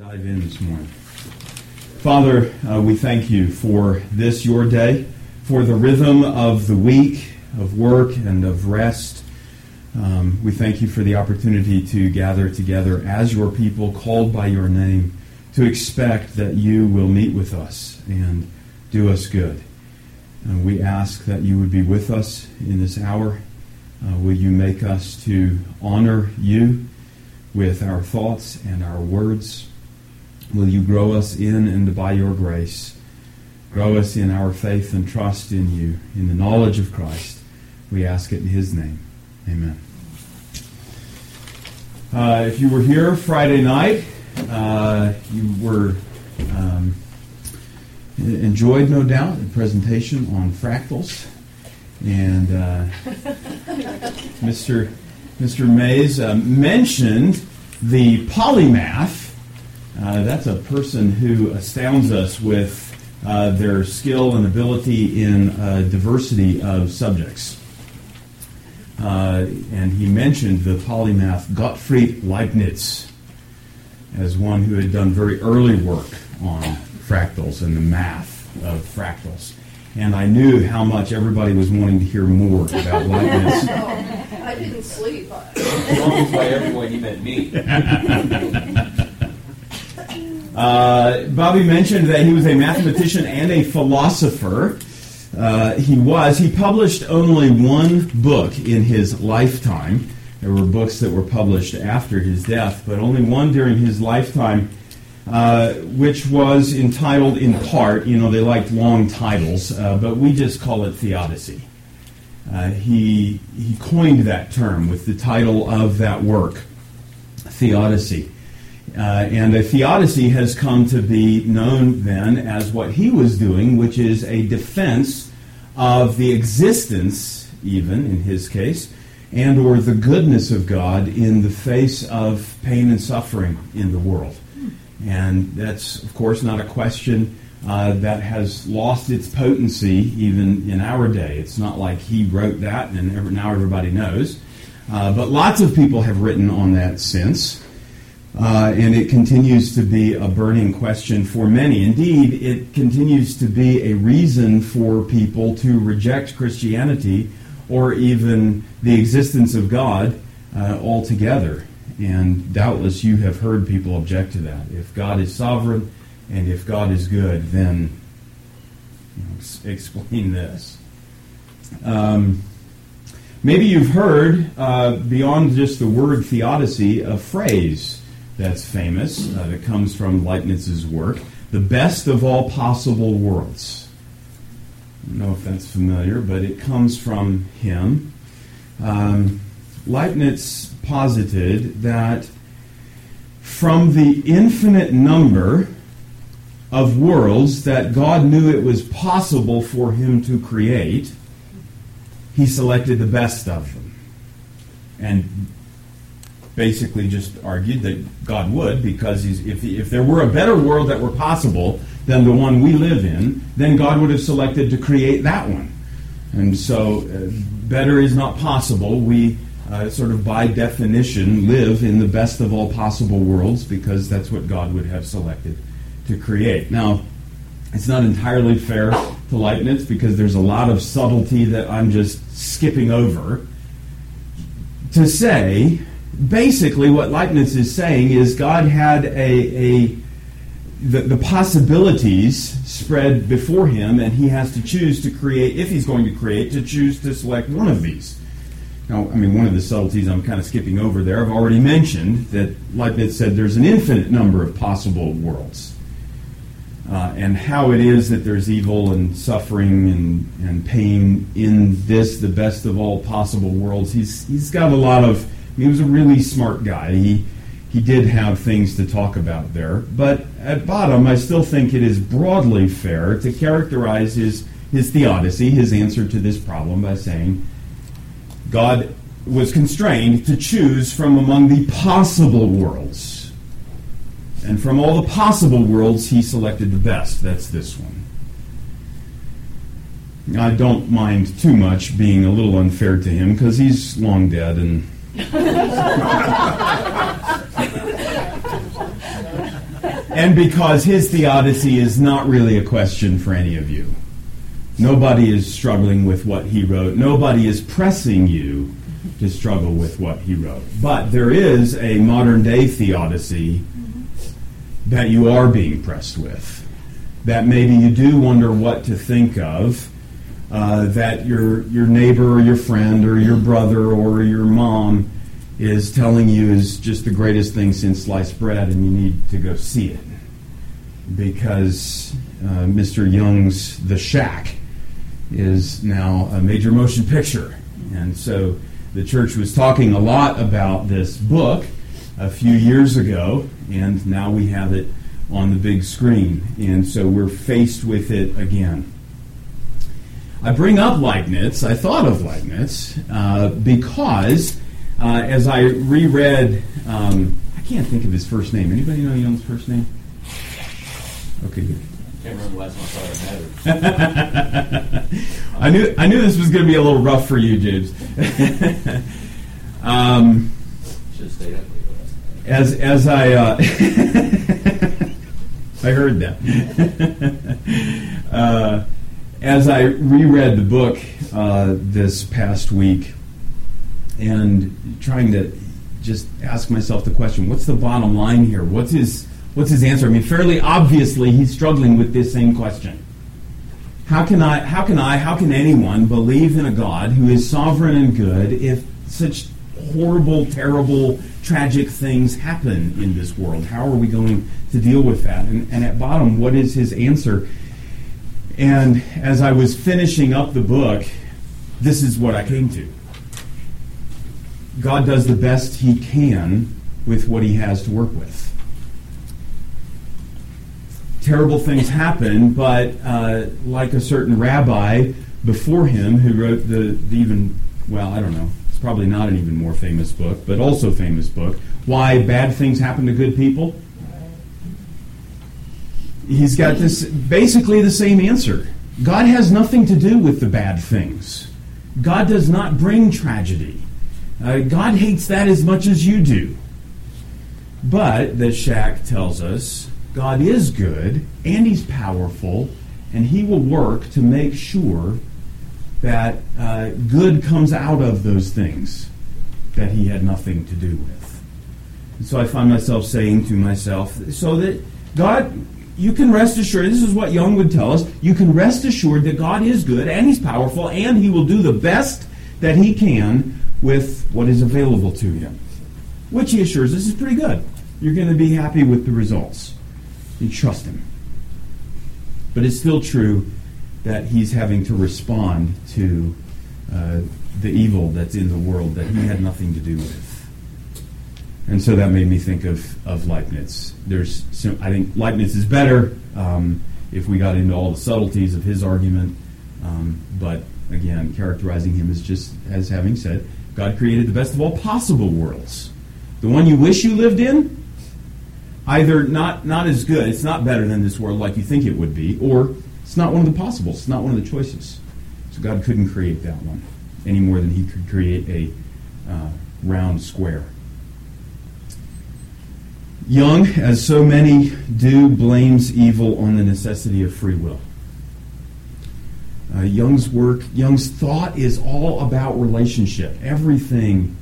Dive in this morning. Father, we thank you for this, your day, for the rhythm of the week, of work and of rest. We thank you for the opportunity to gather together as your people called by your name, to expect that you will meet with us and do us good. And we ask that you would be with us in this hour. Will you make us to honor you with our thoughts and our words? Will you grow us in and by your grace? Grow us in our faith and trust in you, in the knowledge of Christ. We ask it in his name. Amen. If you were here Friday night, you were enjoyed, no doubt, the presentation on fractals. And Mr. Mays mentioned the polymath. That's a person who astounds us with their skill and ability in a diversity of subjects. And he mentioned the polymath Gottfried Leibniz as one who had done very early work on fractals and the math of fractals. And I knew how much everybody was wanting to hear more about Leibniz. I didn't sleep. By everyone, he meant me. Bobby mentioned that he was a mathematician and a philosopher. He published only one book in his lifetime. There were books that were published after his death, but only one during his lifetime, which was entitled in part, they liked long titles, but we just call it Theodicy. He coined that term with the title of that work, Theodicy. And a theodicy has come to be known then as what he was doing, which is a defense of the existence, even in his case, and or the goodness of God in the face of pain and suffering in the world. And that's, of course, not a question that has lost its potency even in our day. It's not like he wrote that and now everybody knows. But lots of people have written on that since. And it continues to be a burning question for many. Indeed, it continues to be a reason for people to reject Christianity or even the existence of God altogether. And doubtless you have heard people object to that. If God is sovereign and if God is good, then explain this. Maybe you've heard, beyond just the word theodicy, a phrase that's famous, that comes from Leibniz's work, the best of all possible worlds. I don't know if that's familiar, but it comes from him. Leibniz posited that from the infinite number of worlds that God knew it was possible for him to create, he selected the best of them. And basically just argued that God would, because if there were a better world that were possible than the one we live in, then God would have selected to create that one. And so better is not possible. We sort of by definition live in the best of all possible worlds because that's what God would have selected to create. Now, it's not entirely fair to Leibniz because there's a lot of subtlety that I'm just skipping over. To say, basically what Leibniz is saying is God had the possibilities spread before him, and he has to choose to create, if he's going to create, to choose to select one of these. Now, one of the subtleties I'm kind of skipping over there, I've already mentioned that Leibniz said there's an infinite number of possible worlds. And how it is that there's evil and suffering and pain in this, the best of all possible worlds. He's got a lot of... He was a really smart guy. He did have things to talk about there. But at bottom, I still think it is broadly fair to characterize his theodicy, his answer to this problem, by saying God was constrained to choose from among the possible worlds. And from all the possible worlds, he selected the best. That's this one. I don't mind too much being a little unfair to him, because he's long dead and... And because his theodicy is not really a question for any of you. Nobody is struggling with what he wrote. Nobody is pressing you to struggle with what he wrote. But there is a modern-day theodicy that you are being pressed with, that maybe you do wonder what to think of, that your neighbor or your friend or your brother or your mom is telling you is just the greatest thing since sliced bread, and you need to go see it. Because Mr. Young's The Shack is now a major motion picture. And so the church was talking a lot about this book a few years ago, and now we have it on the big screen. And so we're faced with it again. I bring up Leibniz, I thought of Leibniz, because as I reread, I can't think of his first name. Anybody know Young's first name? Okay, good. Can't remember the last time I thought it mattered. I knew this was going to be a little rough for you, James. Should have stayed up late. As I I heard that. As I reread the book this past week, and trying to just ask myself the question: what's the bottom line here? What's his answer? I mean, fairly obviously, he's struggling with this same question. How can anyone believe in a God who is sovereign and good if such horrible, terrible, tragic things happen in this world? How are we going to deal with that? And at bottom, what is his answer? And as I was finishing up the book, this is what I came to. God does the best he can with what he has to work with. Terrible things happen, but like a certain rabbi before him who wrote the even, well, I don't know, it's probably not an even more famous book, but also famous book, Why Bad Things Happen to Good People. He's got this basically the same answer. God has nothing to do with the bad things. God does not bring tragedy. God hates that as much as you do. But, the Shack tells us, God is good, and he's powerful, and he will work to make sure that good comes out of those things that he had nothing to do with. And so I find myself saying to myself, so that God, you can rest assured, this is what Young would tell us, you can rest assured that God is good, and he's powerful, and he will do the best that he can with what is available to him. Which he assures us is pretty good. You're going to be happy with the results. You trust him. But it's still true that he's having to respond to the evil that's in the world that he had nothing to do with. And so that made me think of Leibniz. I think Leibniz is better if we got into all the subtleties of his argument. But again, characterizing him as just as having said, God created the best of all possible worlds. The one you wish you lived in, either not as good, it's not better than this world like you think it would be, or it's not one of the possibles, it's not one of the choices. So God couldn't create that one any more than he could create a round square. Young, as so many do, blames evil on the necessity of free will. Young's thought is all about relationship. Everything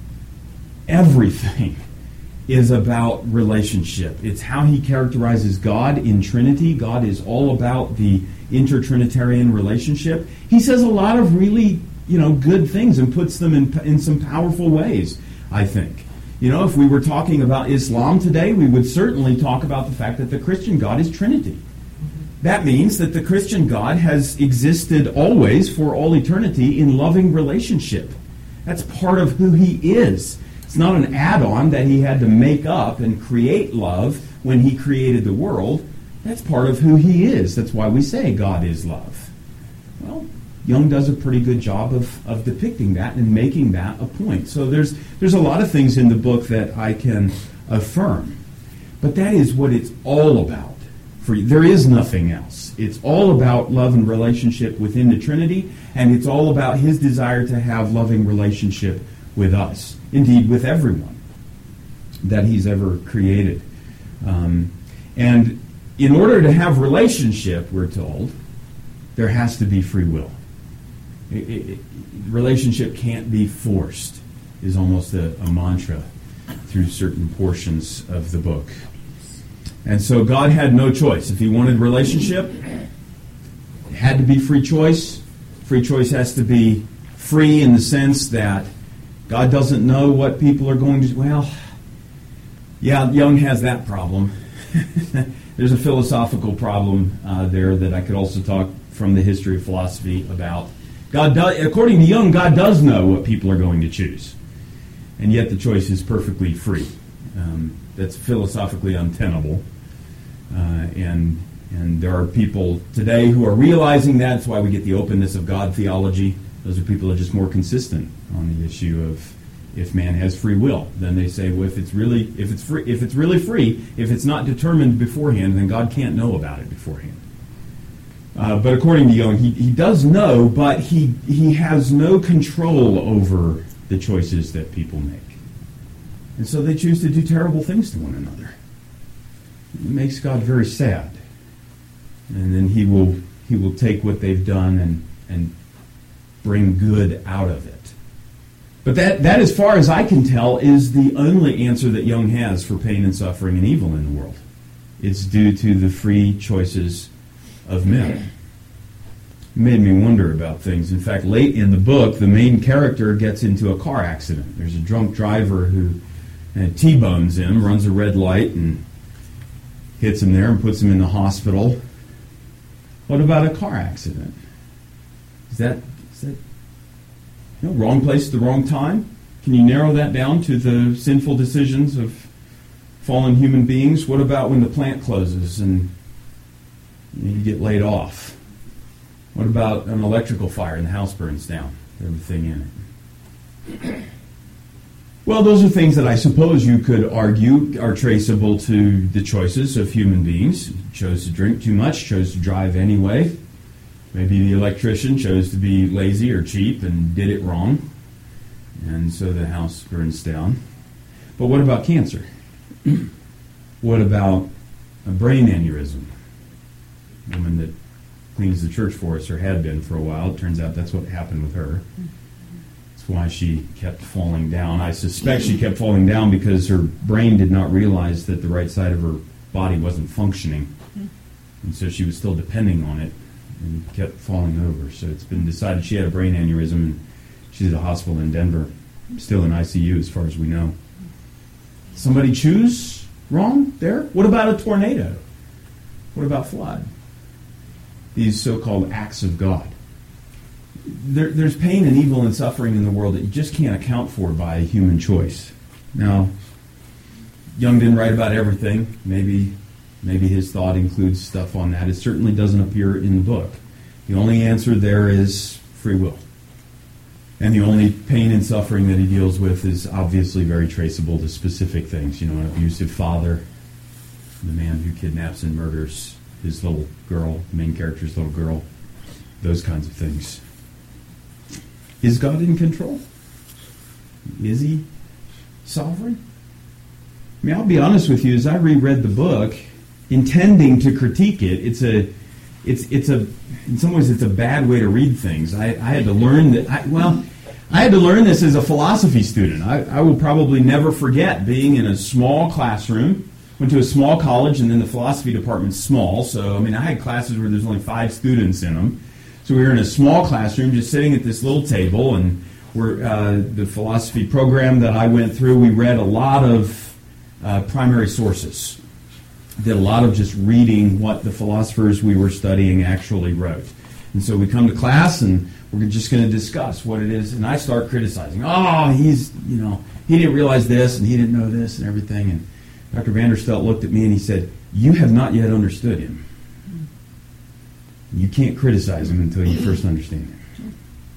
is about relationship. It's how he characterizes God in Trinity. God is all about the intertrinitarian relationship. He says a lot of really, good things and puts them in some powerful ways, I think. If we were talking about Islam today, we would certainly talk about the fact that the Christian God is Trinity. That means that the Christian God has existed always for all eternity in loving relationship. That's part of who he is. It's not an add-on that he had to make up and create love when he created the world. That's part of who he is. That's why we say God is love. Well, Young does a pretty good job of depicting that and making that a point. So there's a lot of things in the book that I can affirm. But that is what it's all about. There is nothing else. It's all about love and relationship within the Trinity, and it's all about his desire to have loving relationship with us. Indeed, with everyone that he's ever created. And in order to have relationship, we're told, there has to be free will. Relationship can't be forced, is almost a mantra through certain portions of the book. And so God had no choice. If he wanted relationship, it had to be free choice. Free choice has to be free in the sense that God doesn't know what people are going to do. Well, yeah, Jung has that problem. There's a philosophical problem there that I could also talk from the history of philosophy about. God does, according to Jung, God does know what people are going to choose. And yet the choice is perfectly free. That's philosophically untenable. And there are people today who are realizing that. That's why we get the openness of God theology. Those are people who are just more consistent on the issue of if man has free will. Then they say, well, if it's really free, if it's not determined beforehand, then God can't know about it beforehand. But according to Jung, he does know, but he has no control over the choices that people make. And so they choose to do terrible things to one another. It makes God very sad. And then he will take what they've done and bring good out of it. But that, as far as I can tell, is the only answer that Jung has for pain and suffering and evil in the world. It's due to the free choices of men. It made me wonder about things. In fact, late in the book, the main character gets into a car accident. There's a drunk driver who T-bones him, runs a red light, and hits him there and puts him in the hospital. What about a car accident? Is that wrong place at the wrong time? Can you narrow that down to the sinful decisions of fallen human beings? What about when the plant closes and you get laid off? What about an electrical fire and the house burns down? Everything in it. Well, those are things that I suppose you could argue are traceable to the choices of human beings. Chose to drink too much, chose to drive anyway. Maybe the electrician chose to be lazy or cheap and did it wrong, and so the house burns down. But what about cancer? What about a brain aneurysm? A woman that cleans the church for us, or had been for a while. It turns out that's what happened with her. That's why she kept falling down. I suspect she kept falling down because her brain did not realize that the right side of her body wasn't functioning. And so she was still depending on it and kept falling over. So it's been decided she had a brain aneurysm, and she's at a hospital in Denver, still in ICU as far as we know. Somebody choose wrong there? What about a tornado? What about flood? These so-called acts of God. There's pain and evil and suffering in the world that you just can't account for by human choice. Now, Jung didn't write about everything. Maybe his thought includes stuff on that. It certainly doesn't appear in the book. The only answer there is free will. And the only pain and suffering that he deals with is obviously very traceable to specific things. An abusive father, the man who kidnaps and murders his little girl, the main character's little girl, those kinds of things. Is God in control? Is he sovereign? I mean, I'll be honest with you, as I reread the book, intending to critique it, it's in some ways it's a bad way to read things. I had to learn that. I had to learn this as a philosophy student. I will probably never forget being in a small classroom. Went to a small college, and then the philosophy department's small. So I had classes where there's only 5 students in them. So we were in a small classroom, just sitting at this little table, and the philosophy program that I went through, we read a lot of primary sources. Did a lot of just reading what the philosophers we were studying actually wrote. And so we come to class, and we're just going to discuss what it is. And I start criticizing. Oh, he didn't realize this, and he didn't know this, and everything. And Dr. Vanderstelt looked at me, and he said, "You have not yet understood him. You can't criticize him until you first understand him."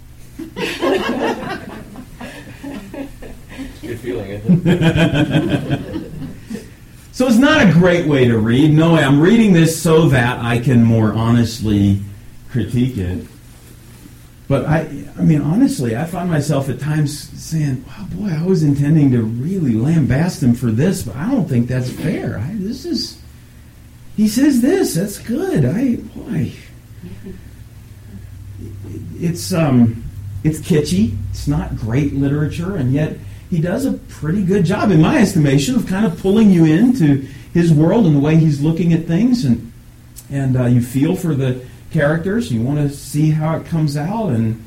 Good feeling, isn't it? So it's not a great way to read. No, I'm reading this so that I can more honestly critique it. But honestly, I find myself at times saying, "Wow, boy, I was intending to really lambaste him for this, but I don't think that's fair. he says this. That's good. It's kitschy. It's not great literature, and yet he does a pretty good job, in my estimation, of kind of pulling you into his world and the way he's looking at things, and you feel for the characters. You want to see how it comes out, and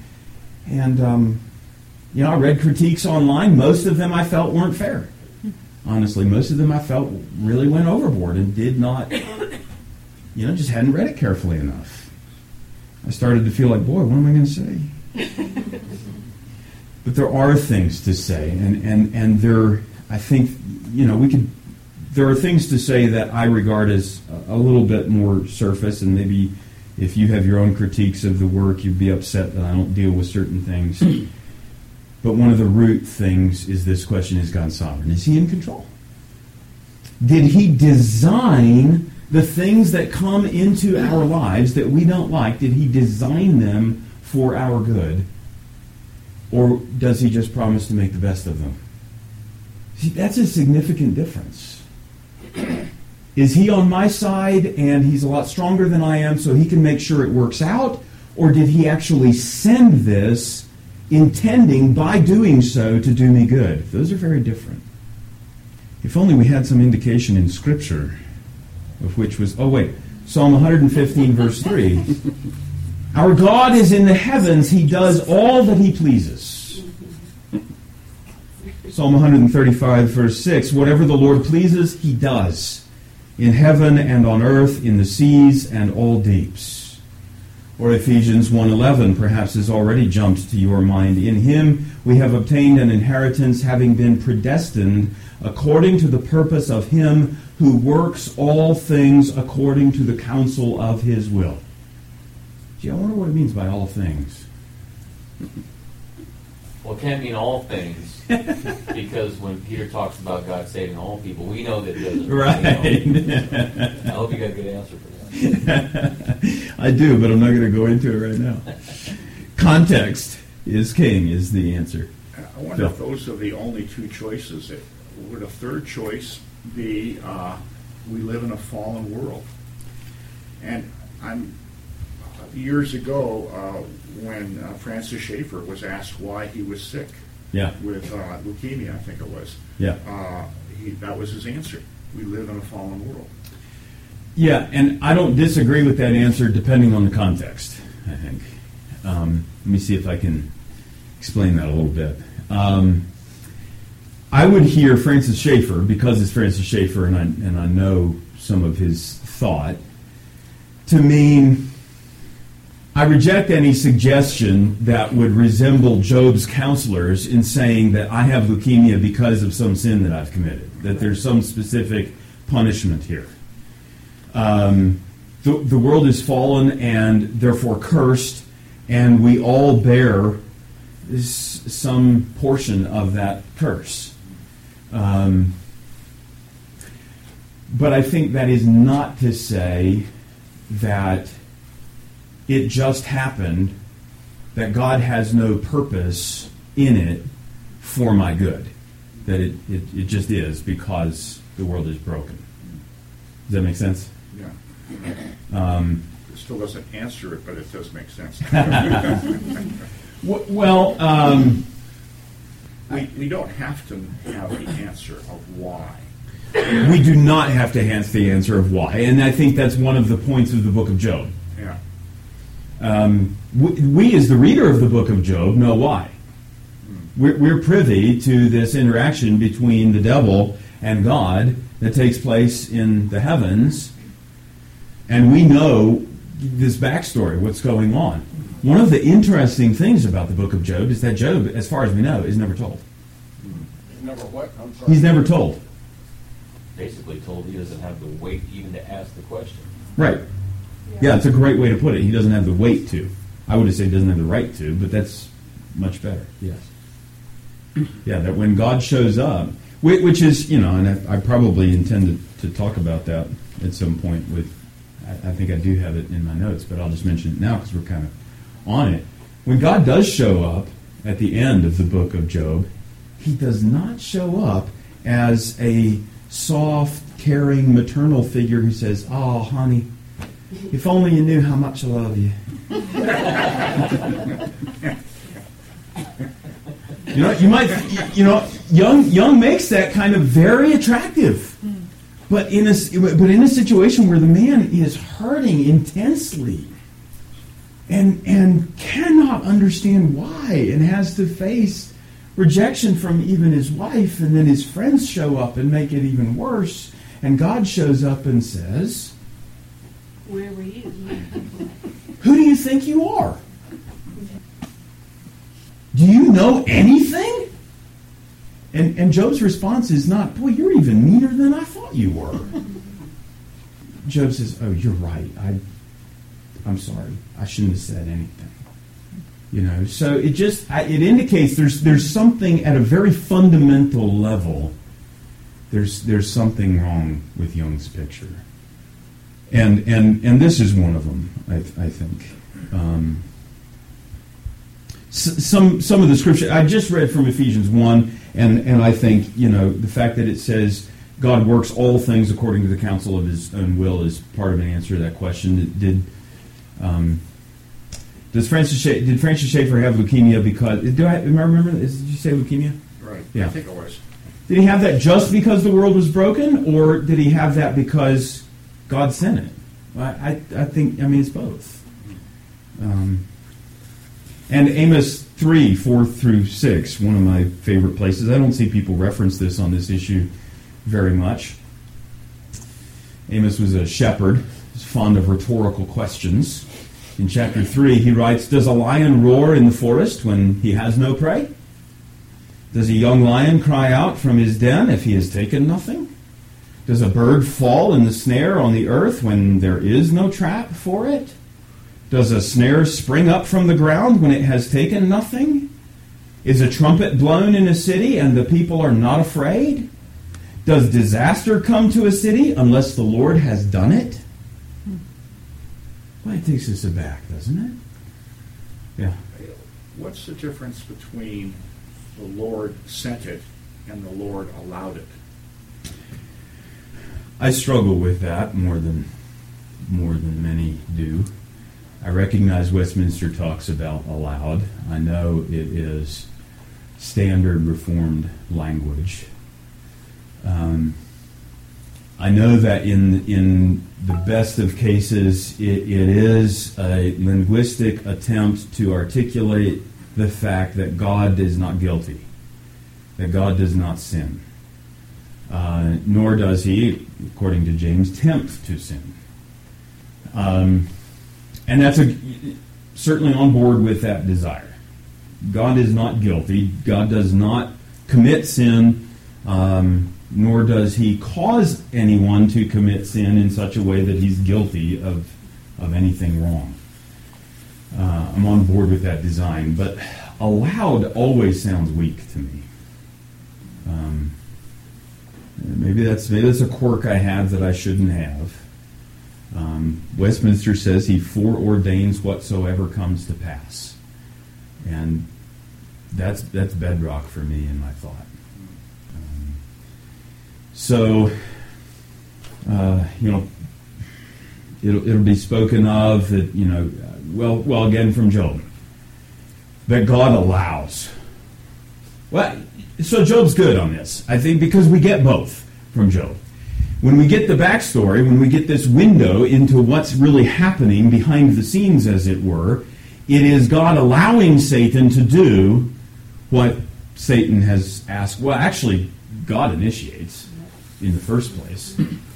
I read critiques online. Most of them I felt weren't fair. Honestly, most of them I felt really went overboard and did not, just hadn't read it carefully enough. I started to feel like, boy, what am I going to say? But there are things to say, and there, I think, there are things to say that I regard as a little bit more surface, and maybe if you have your own critiques of the work, you'd be upset that I don't deal with certain things. But one of the root things is this question: is God sovereign? Is he in control? Did he design the things that come into our lives that we don't like? Did he design them for our good? Or does he just promise to make the best of them? See, that's a significant difference. Is he on my side and he's a lot stronger than I am so he can make sure it works out? Or did he actually send this intending by doing so to do me good? Those are very different. If only we had some indication in Scripture of which was, Psalm 115 verse 3. Our God is in the heavens, he does all that he pleases. Psalm 135 verse 6, whatever the Lord pleases, he does, in heaven and on earth, in the seas and all deeps. Or Ephesians 1:11 perhaps has already jumped to your mind. In him we have obtained an inheritance, having been predestined according to the purpose of him who works all things according to the counsel of his will. Gee, I wonder what it means by all things. Well, it can't mean all things, because when Peter talks about God saving all people, we know that it doesn't. Right. I hope you got a good answer for that. I do, but I'm not going to go into it right now. Context is king, is the answer. I wonder if those are the only two choices. Would a third choice be we live in a fallen world? And years ago, when Francis Schaeffer was asked why he was sick with leukemia, I think it was, that was his answer. We live in a fallen world. Yeah, and I don't disagree with that answer depending on the context, I think. Let me see if I can explain that a little bit. I would hear Francis Schaeffer, because it's Francis Schaeffer and I know some of his thought, to mean I reject any suggestion that would resemble Job's counselors in saying that I have leukemia because of some sin that I've committed, that there's some specific punishment here. The world is fallen and therefore cursed, and we all bear some portion of that curse. But I think that is not to say that it just happened, that God has no purpose in it for my good. That it just is because the world is broken. Does that make sense? Yeah. It still doesn't answer it, but it does make sense. We don't have to have the answer of why. We do not have to have the answer of why, and I think that's one of the points of the book of Job. Yeah. We, as the reader of the book of Job, know why. We're privy to this interaction between the devil and God that takes place in the heavens, and we know this backstory, what's going on. One of the interesting things about the book of Job is that Job, as far as we know, is never told. Never what? I'm sorry. He's never told. Basically told he doesn't have the weight even to ask the question. Right. Yeah, it's a great way to put it. He doesn't have the weight to. I would have said he doesn't have the right to, but that's much better. Yes. Yeah, that when God shows up, which is, and I probably intended to talk about that at some point with, I think I do have it in my notes, but I'll just mention it now because we're kind of on it. When God does show up at the end of the book of Job, he does not show up as a soft, caring, maternal figure who says, "Oh, honey, if only you knew how much I love you." Young makes that kind of very attractive. But in a situation where the man is hurting intensely and cannot understand why and has to face rejection from even his wife, and then his friends show up and make it even worse, and God shows up and says, Where were you? "Who do you think you are? Do you know anything?" And Job's response is not, "Boy, you're even meaner than I thought you were." Job says, "Oh, you're right. I'm sorry. I shouldn't have said anything." So it indicates there's something at a very fundamental level. There's something wrong with Young's picture, and this is one of them. I think. Some of the scripture I just read from Ephesians 1, and I think the fact that it says God works all things according to the counsel of His own will is part of an answer to that question. Did Francis Schaeffer have leukemia because? Am I remember? Did you say leukemia? Right. Yeah. I think it was. Did he have that just because the world was broken, or did he have that because God sent it? I think. It's both. And Amos 3:4-6, one of my favorite places. I don't see people reference this on this issue very much. Amos was a shepherd, was fond of rhetorical questions. In chapter 3, he writes, "Does a lion roar in the forest when he has no prey? Does a young lion cry out from his den if he has taken nothing? Does a bird fall in the snare on the earth when there is no trap for it? Does a snare spring up from the ground when it has taken nothing? Is a trumpet blown in a city and the people are not afraid? Does disaster come to a city unless the Lord has done it?" Well, it takes us aback, doesn't it? Yeah. What's the difference between the Lord sent it and the Lord allowed it? I struggle with that more than many do. I recognize Westminster talks about allowed. I know it is standard Reformed language. I know that in the best of cases, it is a linguistic attempt to articulate the fact that God is not guilty, that God does not sin, nor does He, according to James, tempt to sin. And that's certainly on board with that desire. God is not guilty. God does not commit sin, nor does He cause anyone to commit sin in such a way that he's guilty of anything wrong. I'm on board with that design, but allowed always sounds weak to me. Maybe that's a quirk I have that I shouldn't have. Westminster says He foreordains whatsoever comes to pass, and that's bedrock for me in my thought. So, it'll be spoken of that, well, again from Job, that God allows. Well, so Job's good on this, I think, because we get both from Job. When we get the backstory, when we get this window into what's really happening behind the scenes, as it were, it is God allowing Satan to do what Satan has asked. Well, actually, God initiates in the first place.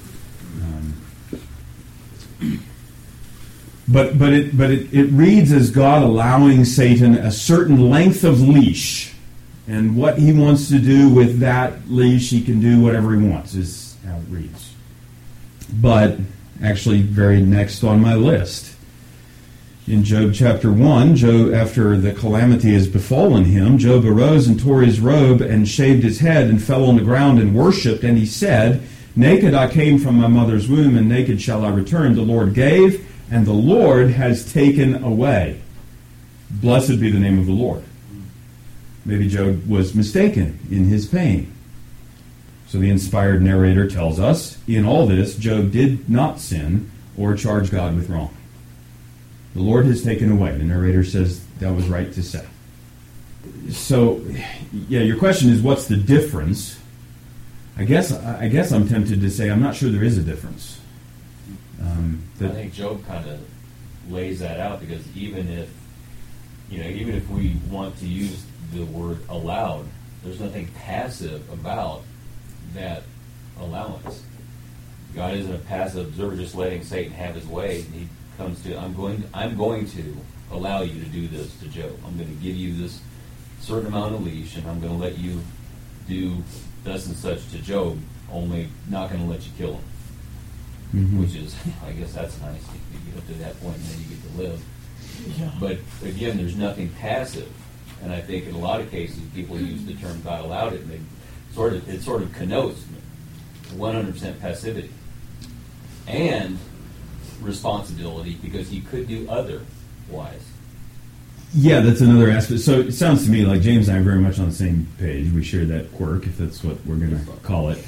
But it reads as God allowing Satan a certain length of leash, and what he wants to do with that leash, he can do whatever he wants, is how it reads. But actually, very next on my list, in Job chapter 1, Job, after the calamity has befallen him, Job arose and tore his robe and shaved his head and fell on the ground and worshipped, and he said, "Naked I came from my mother's womb, and naked shall I return. The Lord gave, and the Lord has taken away. Blessed be the name of the Lord." Maybe Job was mistaken in his pain. So the inspired narrator tells us, in all this, Job did not sin or charge God with wrong. The Lord has taken away. The narrator says that was right to say. So, yeah, your question is, what's the difference? I guess I'm tempted to say I'm not sure there is a difference. I think Job kind of lays that out, because even if we want to use the word allowed, there's nothing passive about that allowance. God isn't a passive observer just letting Satan have his way. He comes to, I'm going to allow you to do this to Job. I'm going to give you this certain amount of leash, and I'm going to let you do thus and such to Job, only not going to let you kill him. Mm-hmm. Which is, I guess that's nice. You get up to that point and then you get to live. Yeah. But again, there's nothing passive. And I think in a lot of cases people use the term God allowed it, and it sort of connotes 100% passivity and responsibility, because he could do otherwise. Yeah, that's another aspect. So it sounds to me like James and I are very much on the same page. We share that quirk, if that's what we're going to call it.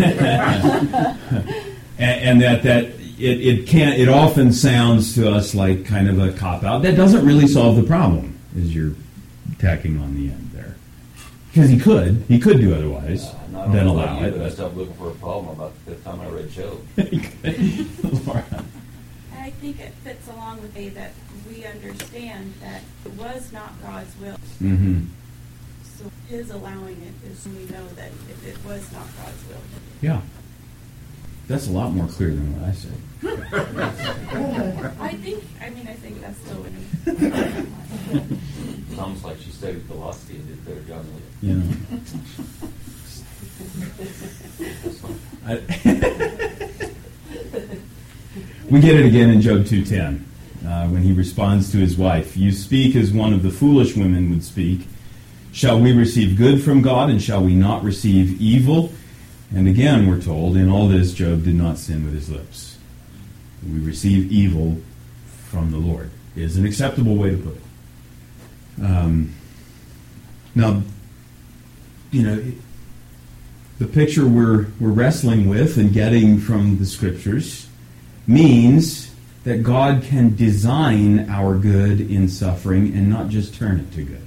and that it often sounds to us like kind of a cop-out. That doesn't really solve the problem, as you're tacking on the end there. Because he could do otherwise than allow it. But I stopped looking for a problem about the fifth time I read Job. Laura. I think it fits along with that we understand that it was not God's will. Mm-hmm. So his allowing it is, we know that if it was not God's will. Yeah. That's a lot more clear than what I said. I think that's still in It's almost like she studied philosophy and did a better job with it. We get it again in Job 2:10 when he responds to his wife. You speak as one of the foolish women would speak. Shall we receive good from God, and shall we not receive evil? And again, we're told, in all this, Job did not sin with his lips. We receive evil from the Lord is an acceptable way to put it. Now, the picture we're wrestling with and getting from the Scriptures means that God can design our good in suffering and not just turn it to good.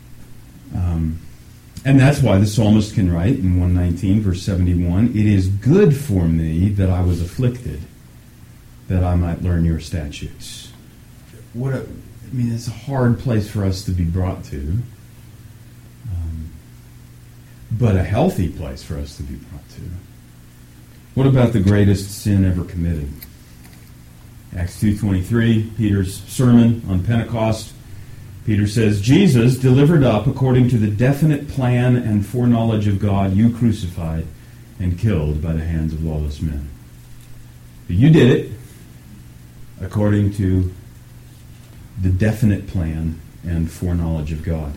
And that's why the psalmist can write in 119, verse 71, it is good for me that I was afflicted, that I might learn your statutes. It's a hard place for us to be brought to, but a healthy place for us to be brought to. What about the greatest sin ever committed? Acts 2:23, Peter's sermon on Pentecost. Peter says, Jesus, delivered up according to the definite plan and foreknowledge of God, you crucified and killed by the hands of lawless men. But you did it according to the definite plan and foreknowledge of God.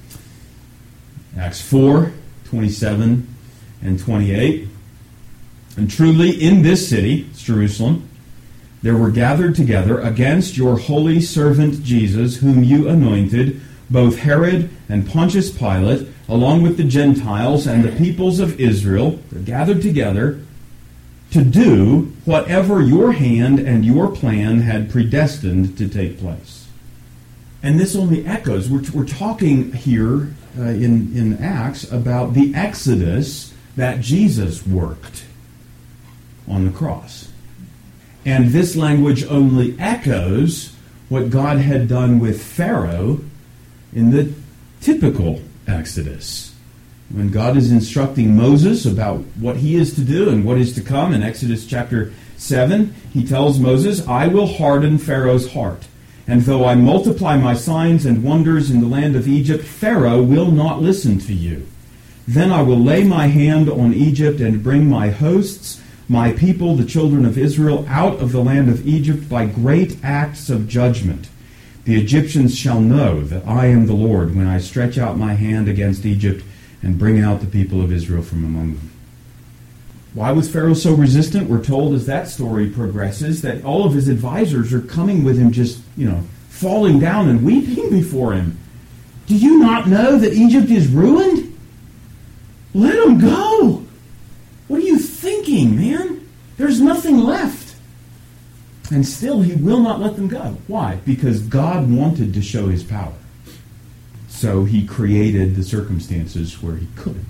Acts 4:27 and 28. And truly in this city, it's Jerusalem, there were gathered together against your holy servant Jesus, whom you anointed, both Herod and Pontius Pilate, along with the Gentiles and the peoples of Israel. They're gathered together to do whatever your hand and your plan had predestined to take place. And this only echoes. We're talking here in Acts about the exodus that Jesus worked on the cross. And this language only echoes what God had done with Pharaoh in the typical Exodus. When God is instructing Moses about what he is to do and what is to come in Exodus chapter 7, he tells Moses, I will harden Pharaoh's heart. And though I multiply my signs and wonders in the land of Egypt, Pharaoh will not listen to you. Then I will lay my hand on Egypt and bring my hosts, my people, the children of Israel, out of the land of Egypt by great acts of judgment. The Egyptians shall know that I am the Lord when I stretch out my hand against Egypt and bring out the people of Israel from among them. Why was Pharaoh so resistant? We're told as that story progresses that all of his advisors are coming with him just, falling down and weeping before him. Do you not know that Egypt is ruined? Let him go. What are you thinking, man? There's nothing left. And still he will not let them go. Why? Because God wanted to show his power. So he created the circumstances where he couldn't.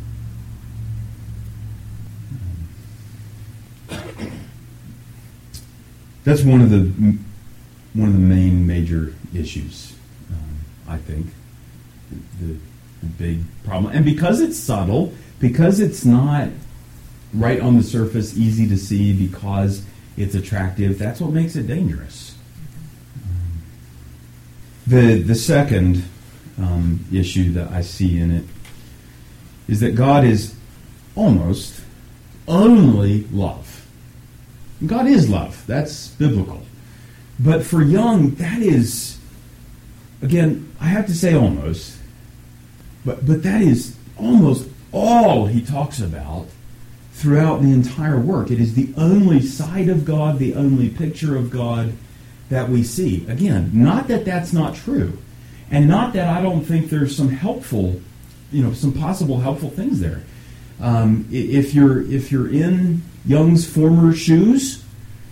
That's one of the main major issues, I think. The big problem. And because it's subtle, because it's not right on the surface, easy to see, because it's attractive, that's what makes it dangerous. The second issue that I see in it is that God is almost only love. God is love. That's biblical. But for Jung, that is, again, I have to say almost, but that is almost all he talks about throughout the entire work. It is the only side of God, the only picture of God that we see. Again, not that that's not true, and not that I don't think there's some helpful, some possible helpful things there. If you're in Jung's former shoes,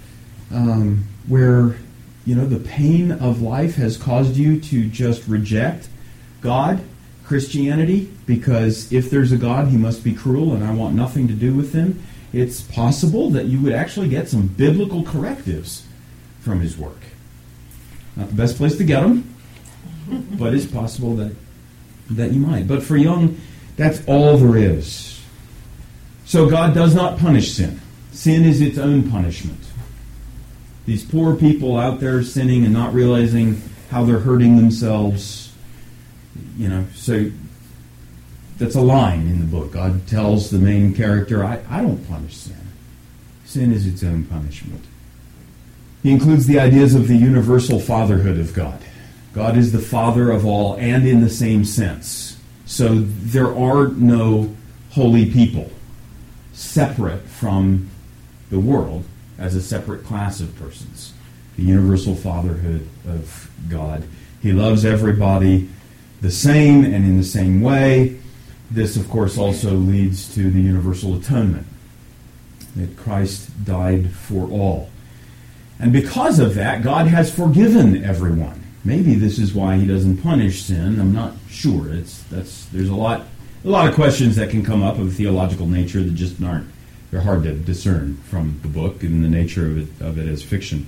where the pain of life has caused you to just reject God, Christianity, because if there's a God, he must be cruel, and I want nothing to do with him. It's possible that you would actually get some biblical correctives from his work. Not the best place to get them, but it's possible that you might. But for Jung, that's all there is. So God does not punish sin. Sin is its own punishment. These poor people out there sinning and not realizing how they're hurting themselves, so that's a line in the book. God tells the main character, I don't punish sin. Sin is its own punishment. He includes the ideas of the universal fatherhood of God. God is the father of all, and in the same sense. So there are no holy people separate from the world as a separate class of persons. The universal fatherhood of God. He loves everybody the same and in the same way. This, of course, also leads to the universal atonement, that Christ died for all. And because of that, God has forgiven everyone. Maybe this is why he doesn't punish sin. I'm not sure. There's a lot of questions that can come up of a theological nature that just aren't. They're hard to discern from the book and the nature of it as fiction.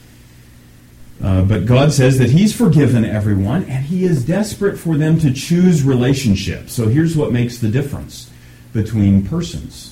But God says that he's forgiven everyone, and he is desperate for them to choose relationships. So here's what makes the difference between persons.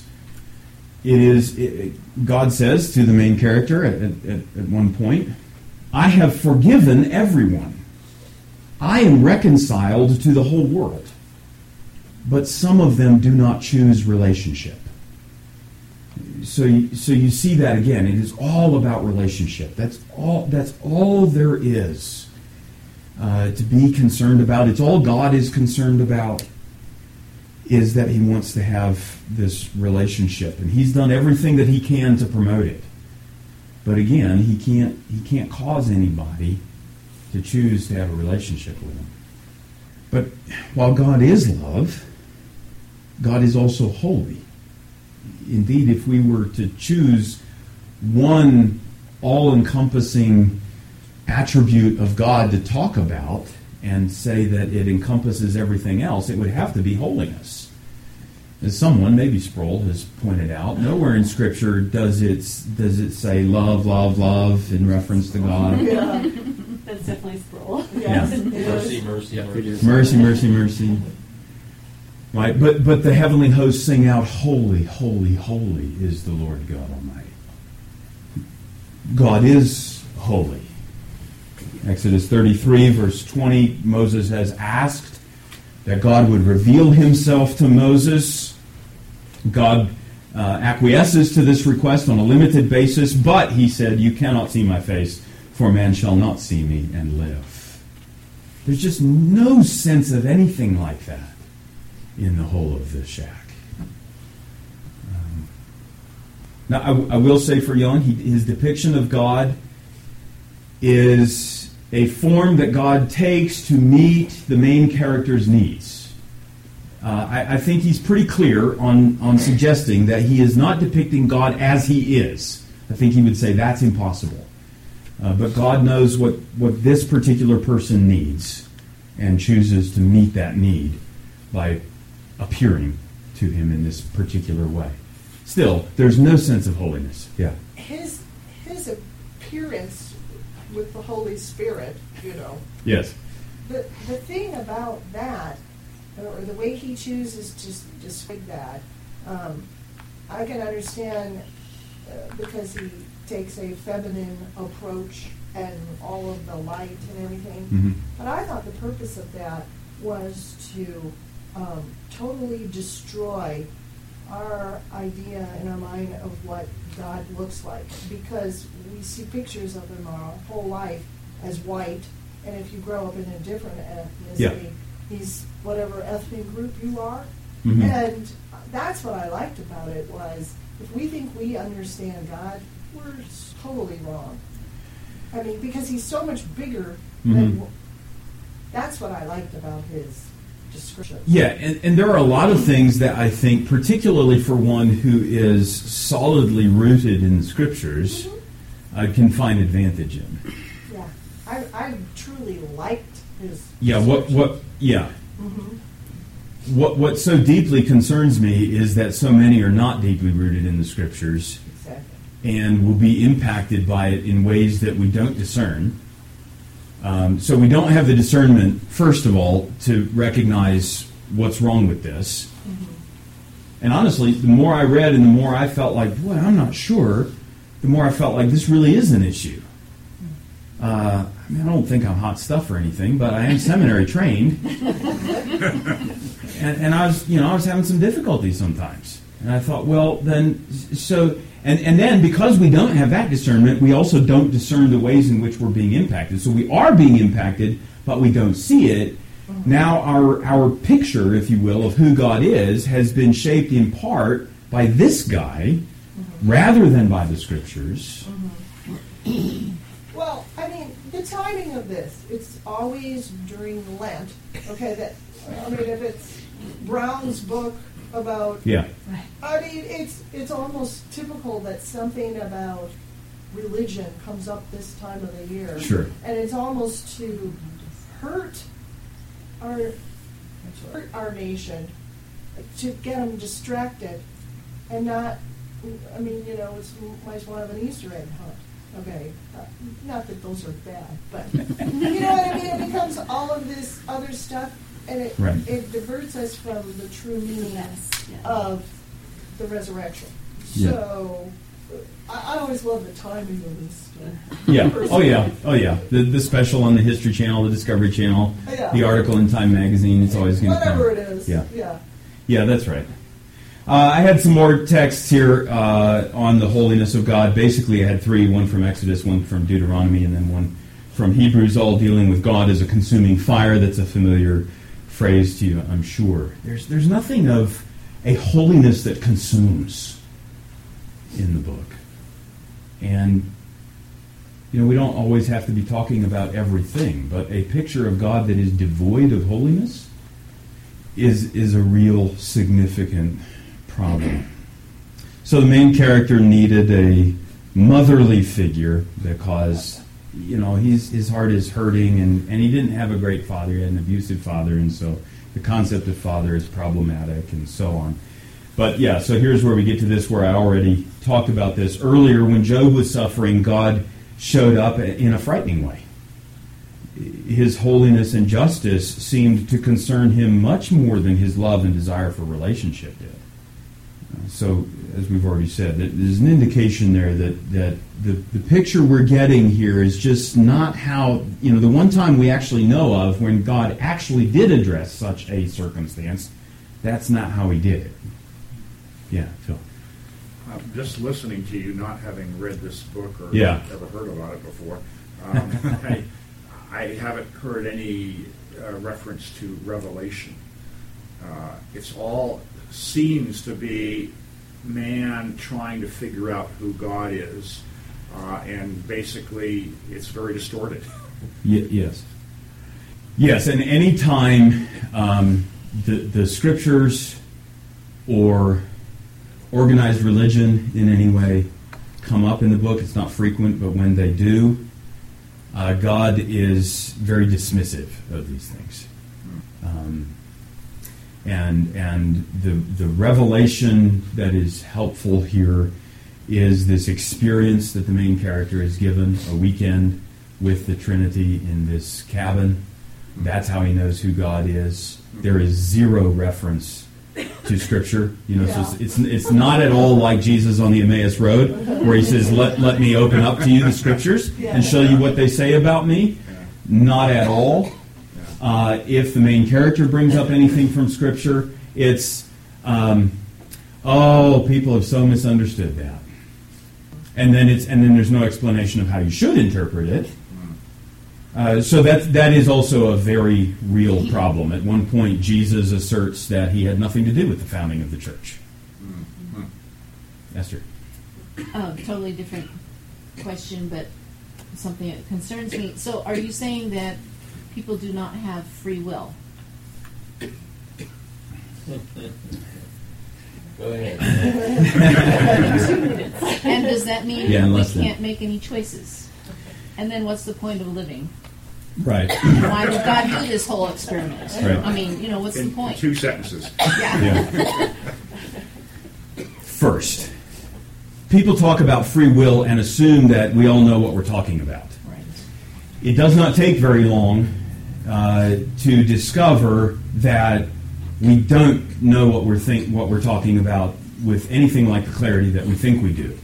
God says to the main character at one point, I have forgiven everyone. I am reconciled to the whole world. But some of them do not choose relationship. So you see that again. It is all about relationship. That's all there is to be concerned about. It's all God is concerned about, is that he wants to have this relationship, and he's done everything that he can to promote it. But again, he can't cause anybody to choose to have a relationship with him. But while God is love, God is also holy. Indeed, if we were to choose one all-encompassing attribute of God to talk about and say that it encompasses everything else, it would have to be holiness. As someone, maybe Sproul, has pointed out, nowhere in Scripture does it say love, love, love in reference to God. Yeah. That's definitely Sproul. Yes. Yeah. Mercy. Mercy. Right, but the heavenly hosts sing out, holy, holy, holy is the Lord God Almighty. God is holy. Exodus 33, verse 20, Moses has asked that God would reveal himself to Moses. God acquiesces to this request on a limited basis, but he said, you cannot see my face, for man shall not see me and live. There's just no sense of anything like that in the whole of this shack. Now, I will say for Jung, his depiction of God is a form that God takes to meet the main character's needs. I think he's pretty clear on suggesting that he is not depicting God as he is. I think he would say that's impossible. But God knows what this particular person needs and chooses to meet that need by appearing to him in this particular way. Still, there's no sense of holiness. Yeah. His appearance with the Holy Spirit, Yes. The thing about that, or the way he chooses to describe that, I can understand because he takes a feminine approach and all of the light and everything. Mm-hmm. But I thought the purpose of that was to totally destroy our idea in our mind of what God looks like, because we see pictures of him our whole life as white, and if you grow up in a different ethnicity, he's whatever ethnic group you are. Mm-hmm. And that's what I liked about it, was if we think we understand God, we're totally wrong. I mean, because he's so much bigger than... That's what I liked about his description. Yeah, and there are a lot of things that I think, particularly for one who is solidly rooted in the Scriptures, can find advantage in. Yeah, I truly liked his. Yeah. What so deeply concerns me is that so many are not deeply rooted in the Scriptures, Exactly. and will be impacted by it in ways that we don't discern. So we don't have the discernment, first of all, to recognize what's wrong with this. Mm-hmm. And honestly, the more I read and the more I felt like, boy, I'm not sure, the more I felt like this really is an issue. I don't think I'm hot stuff or anything, but I am seminary trained. and I was having some difficulties sometimes. And I thought, well, then, and then because we don't have that discernment, we also don't discern the ways in which we're being impacted. So we are being impacted, but we don't see it. Mm-hmm. Now our picture, if you will, of who God is has been shaped in part by this guy rather than by the Scriptures. Mm-hmm. Well, I mean, the timing of this, it's always during Lent. Okay, if it's Brown's book about... Yeah. I mean, it's almost typical that something about religion comes up this time of the year. Sure. And it's almost to hurt our nation, to get them distracted, and not... I mean, it's might as well have an Easter egg hunt. Okay, not that those are bad, but you know what I mean? It becomes all of this other stuff, and it diverts us from the true meaning of the resurrection. Yeah. So I always love the timing of this stuff. Yeah. Oh yeah. The special on the History Channel, the Discovery Channel, the article in Time Magazine. It's always going to come. Whatever it is. Yeah, that's right. I had some more texts here on the holiness of God. Basically, I had three, one from Exodus, one from Deuteronomy, and then one from Hebrews, all dealing with God as a consuming fire. That's a familiar phrase to you, I'm sure. There's nothing of a holiness that consumes in the book. And, we don't always have to be talking about everything, but a picture of God that is devoid of holiness is a real significant problem. So the main character needed a motherly figure because, his heart is hurting and he didn't have a great father. He had an abusive father, and so the concept of father is problematic and so on. But yeah, so here's where we get to this, where I already talked about this earlier. When Job was suffering, God showed up in a frightening way. His holiness and justice seemed to concern him much more than his love and desire for relationship did. So, as we've already said, there's an indication there that the picture we're getting here is just not how, the one time we actually know of when God actually did address such a circumstance, that's not how he did it. Yeah, Phil. Just listening to you, not having read this book or ever heard about it before, I haven't heard any reference to Revelation. It's all seems to be man trying to figure out who God is, and basically it's very distorted. Yes, and any time the Scriptures or organized religion in any way come up in the book. It's not frequent, but when they do, God is very dismissive of these things. And the revelation that is helpful here is this experience that the main character is given, a weekend with the Trinity in this cabin. That's how he knows who God is. There is zero reference to Scripture. So it's not at all like Jesus on the Emmaus Road, where he says, let me open up to you the Scriptures and show you what they say about me. Not at all. If the main character brings up anything from Scripture, it's, people have so misunderstood that. And then there's no explanation of how you should interpret it. So that is also a very real problem. At one point, Jesus asserts that he had nothing to do with the founding of the church. Esther? Totally different question, but something that concerns me. So are you saying that people do not have free will? Go ahead. And does that mean we can't make any choices? And then what's the point of living? Right. Why did God do this whole experiment? Right. I mean, what's the point? 2 sentences. Yeah. First, people talk about free will and assume that we all know what we're talking about. Right. It does not take very long to discover that we don't know what we're talking about with anything like the clarity that we think we do.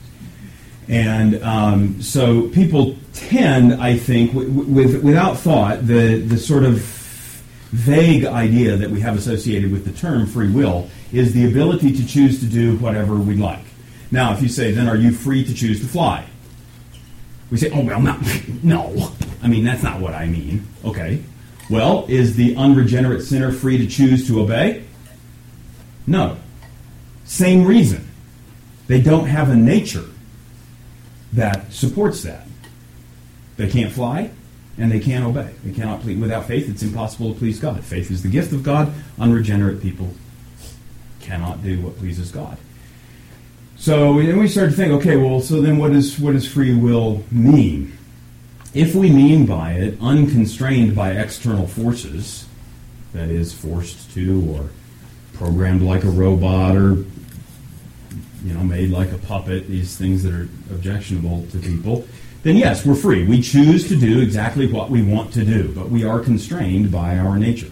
And so people tend, I think, without thought, the sort of vague idea that we have associated with the term free will is the ability to choose to do whatever we like. Now, if you say, then are you free to choose to fly? We say, no. I mean, that's not what I mean. Okay. Well, is the unregenerate sinner free to choose to obey? No. Same reason. They don't have a nature that supports that. They can't fly, and they can't obey. They cannot please. Without faith, it's impossible to please God. Faith is the gift of God. Unregenerate people cannot do what pleases God. So then we start to think, okay, well, so then what does free will mean? If we mean by it unconstrained by external forces, that is, forced to or programmed like a robot or made like a puppet, these things that are objectionable to people, then yes, we're free. We choose to do exactly what we want to do, but we are constrained by our nature.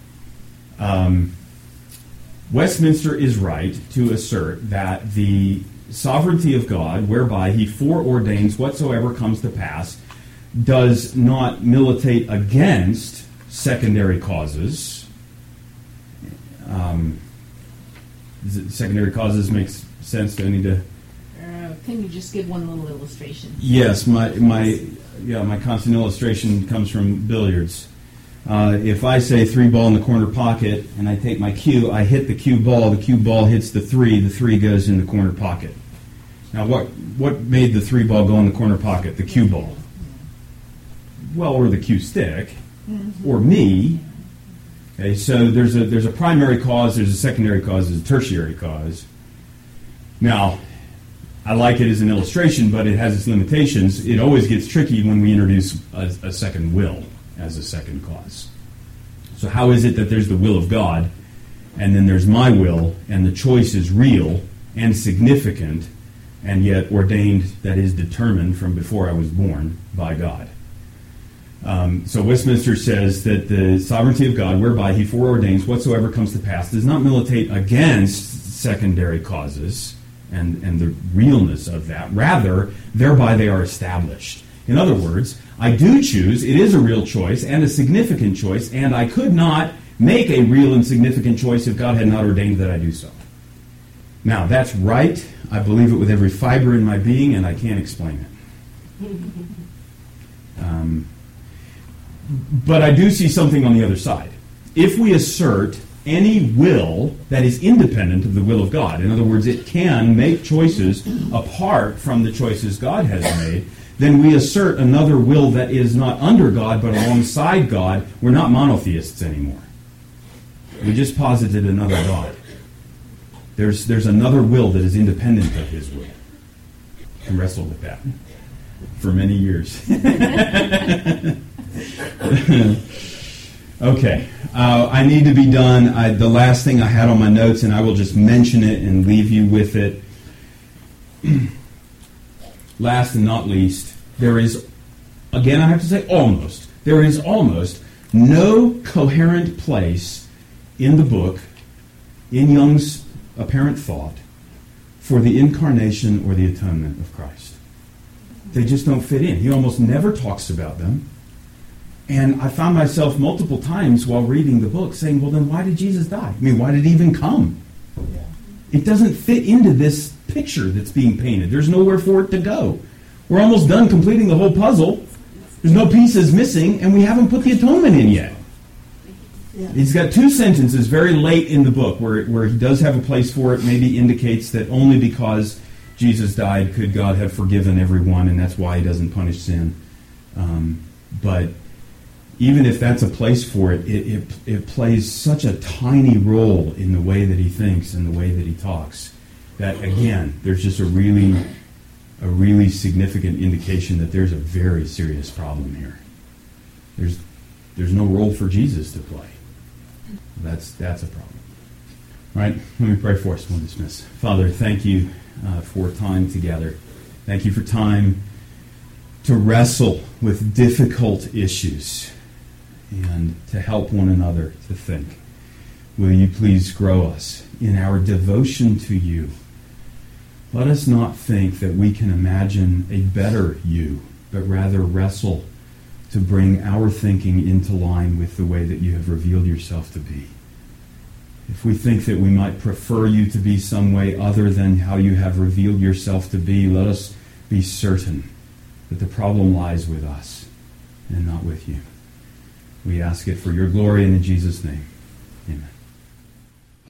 Westminster is right to assert that the sovereignty of God, whereby he foreordains whatsoever comes to pass, does not militate against secondary causes. Secondary causes makes sense. Do I need to? Can you just give one little illustration? Yes, my constant illustration comes from billiards. If I say 3 ball in the corner pocket and I take my cue, I hit the cue ball hits the 3 goes in the corner pocket. Now what made the 3 ball go in the corner pocket? The cue ball. Well, or the cue stick, or me. Okay, so there's a primary cause, there's a secondary cause, there's a tertiary cause. Now, I like it as an illustration, but it has its limitations. It always gets tricky when we introduce a second will as a second cause. So how is it that there's the will of God, and then there's my will, and the choice is real and significant, and yet ordained, that is, determined from before I was born by God? So Westminster says that the sovereignty of God, whereby he foreordains whatsoever comes to pass, does not militate against secondary causes and the realness of that. Rather, thereby they are established. In other words, I do choose, it is a real choice and a significant choice, and I could not make a real and significant choice if God had not ordained that I do so. Now, that's right. I believe it with every fiber in my being, and I can't explain it. But I do see something on the other side. If we assert any will that is independent of the will of God, in other words, it can make choices apart from the choices God has made, then we assert another will that is not under God but alongside God. We're not monotheists anymore. We just posited another God. There's another will that is independent of his will. And wrestled with that for many years. Okay. I need to be done. The last thing I had on my notes, and I will just mention it and leave you with it. Last and not least, there is, again, I have to say almost, there is almost no coherent place in the book, in Young's apparent thought, for the incarnation or the atonement of Christ. They just don't fit in. He almost never talks about them. And I found myself multiple times while reading the book saying, well, then why did Jesus die? I mean, why did he even come? It doesn't fit into this picture that's being painted. There's nowhere for it to go. We're almost done completing the whole puzzle. There's no pieces missing, and we haven't put the atonement in yet. Yeah. He's got two sentences very late in the book where he does have a place for it, maybe indicates that only because Jesus died could God have forgiven everyone, and that's why he doesn't punish sin. But even if that's a place for it, it plays such a tiny role in the way that he thinks and the way that he talks that, again, there's just a really significant indication that there's a very serious problem here. There's no role for Jesus to play. That's a problem. All right, let me pray for us. We'll dismiss. Father, thank you for time together. Thank you for time to wrestle with difficult issues and to help one another to think. Will you please grow us in our devotion to you? Let us not think that we can imagine a better you, but rather wrestle to bring our thinking into line with the way that you have revealed yourself to be. If we think that we might prefer you to be some way other than how you have revealed yourself to be, let us be certain that the problem lies with us and not with you. We ask it for your glory and in Jesus' name. Amen.